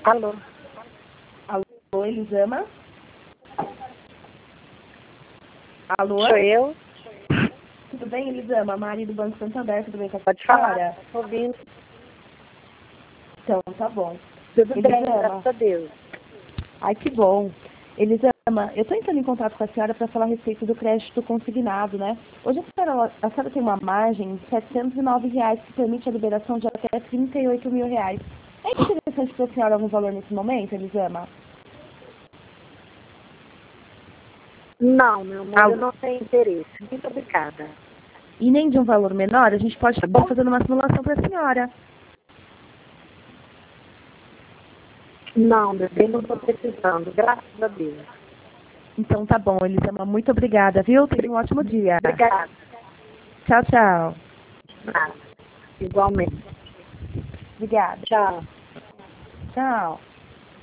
Alô? Alô, Elisama? Alô? Sou eu? Tudo bem, Elisama? Mari do Banco Santander, tudo bem com a Pode senhora? falar, estou ouvindo. Então, tá bom. Tudo bem, Elisama. graças a Deus. Ai, que bom. Elisama, eu estou entrando em contato com a senhora para falar a respeito do crédito consignado, né? Hoje a senhora tem uma margem de R$ 709 que permite a liberação de até R$ 38 mil. É interessante para a senhora algum valor nesse momento, Elisama? Não, meu amor, eu não tenho interesse. Muito obrigada. E nem de um valor menor, a gente pode Tá estar bom? fazendo uma simulação para a senhora. Não, meu bem, não estou precisando. Graças a Deus. Então tá bom, Elisama, muito obrigada, viu? Tenha um ótimo dia. Obrigada. Tchau, tchau. Nada. Igualmente. Obrigada. Tchau. Tchau.